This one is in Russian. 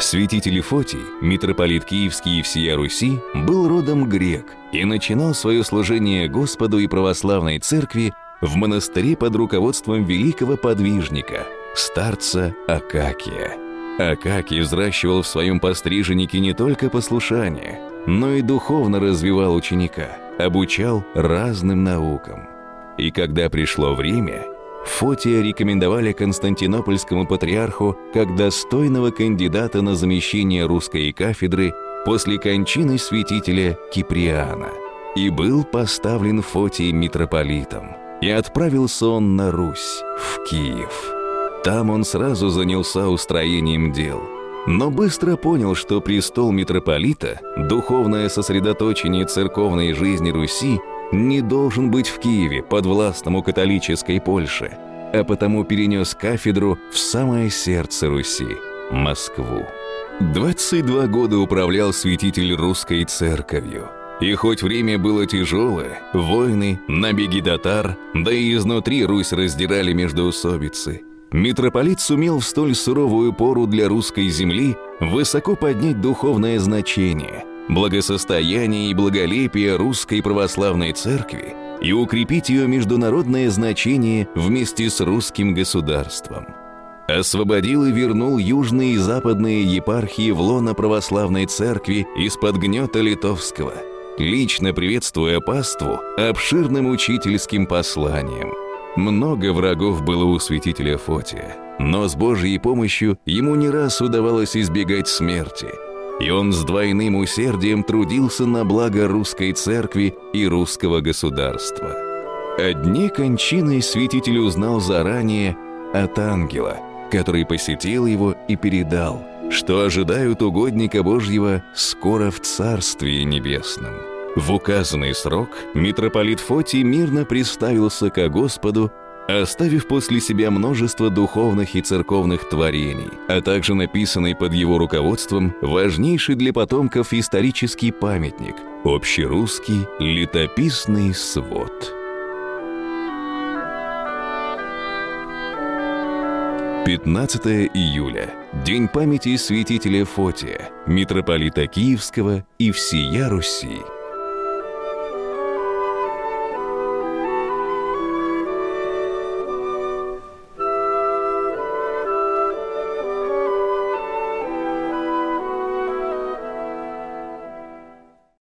Святитель Фотий, митрополит Киевский и всея Руси, был родом грек и начинал свое служение Господу и православной церкви в монастыре под руководством великого подвижника, старца Акакия. Акакий взращивал в своем постриженнике не только послушание, но и духовно развивал ученика, обучал разным наукам. И когда пришло время, Фотия рекомендовали Константинопольскому патриарху как достойного кандидата на замещение русской кафедры после кончины святителя Киприана. И был поставлен Фотий митрополитом. И отправился он на Русь, в Киев. Там он сразу занялся устроением дел. Но быстро понял, что престол митрополита, духовное сосредоточение церковной жизни Руси, не должен быть в Киеве, подвластному католической Польше, а потому перенес кафедру в самое сердце Руси – Москву. 22 года управлял святитель русской церковью. И хоть время было тяжелое, войны, набеги татар, да и изнутри Русь раздирали междоусобицы, митрополит сумел в столь суровую пору для русской земли высоко поднять духовное значение, благосостояние и благолепие русской православной церкви и укрепить ее международное значение вместе с русским государством. Освободил и вернул южные и западные епархии в лоно православной церкви из-под гнета литовского, лично приветствуя паству обширным учительским посланием. Много врагов было у святителя Фотия, но с Божьей помощью ему не раз удавалось избегать смерти, и он с двойным усердием трудился на благо русской церкви и русского государства. О дне кончины святитель узнал заранее от ангела, который посетил его и передал, что ожидают угодника Божьего скоро в Царствии Небесном. В указанный срок митрополит Фотий мирно приставился ко Господу, оставив после себя множество духовных и церковных творений, а также написанный под его руководством важнейший для потомков исторический памятник – общерусский летописный свод. 15 июля – День памяти святителя Фотия, митрополита Киевского и всея Руси.